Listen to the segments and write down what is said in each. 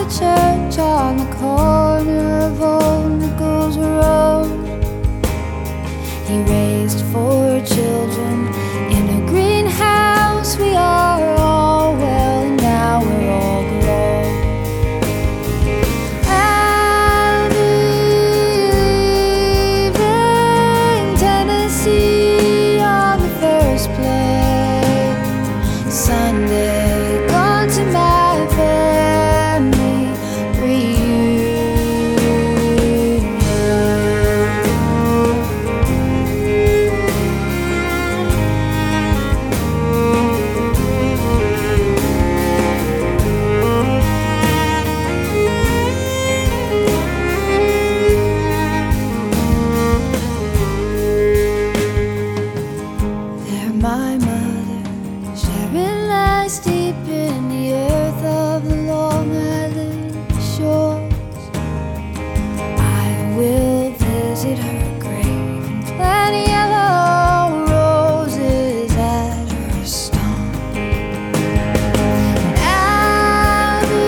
church on the corner of Old Nichols Road. He raised 4 children in a greenhouse. We are all well, and now we're all grown. I'll be leaving Tennessee on the first plane Sunday, gone to my family reunion. There my mother, sharing lies deep in the earth of the Long Island shores. I will visit her grave and plant yellow roses at her stone. And I'll be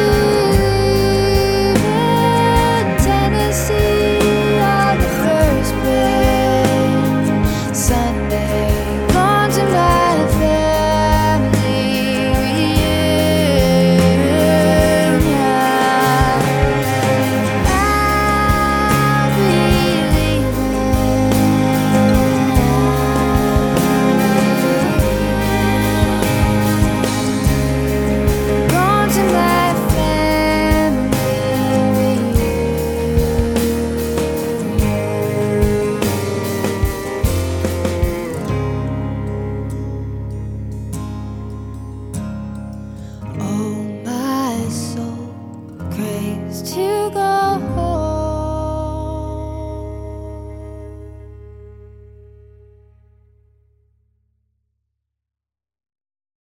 leaving Tennessee on the first plane Sunday, gone to my family reunion. I'll be leaving, gone to my family reunion. Oh, my soul craves to go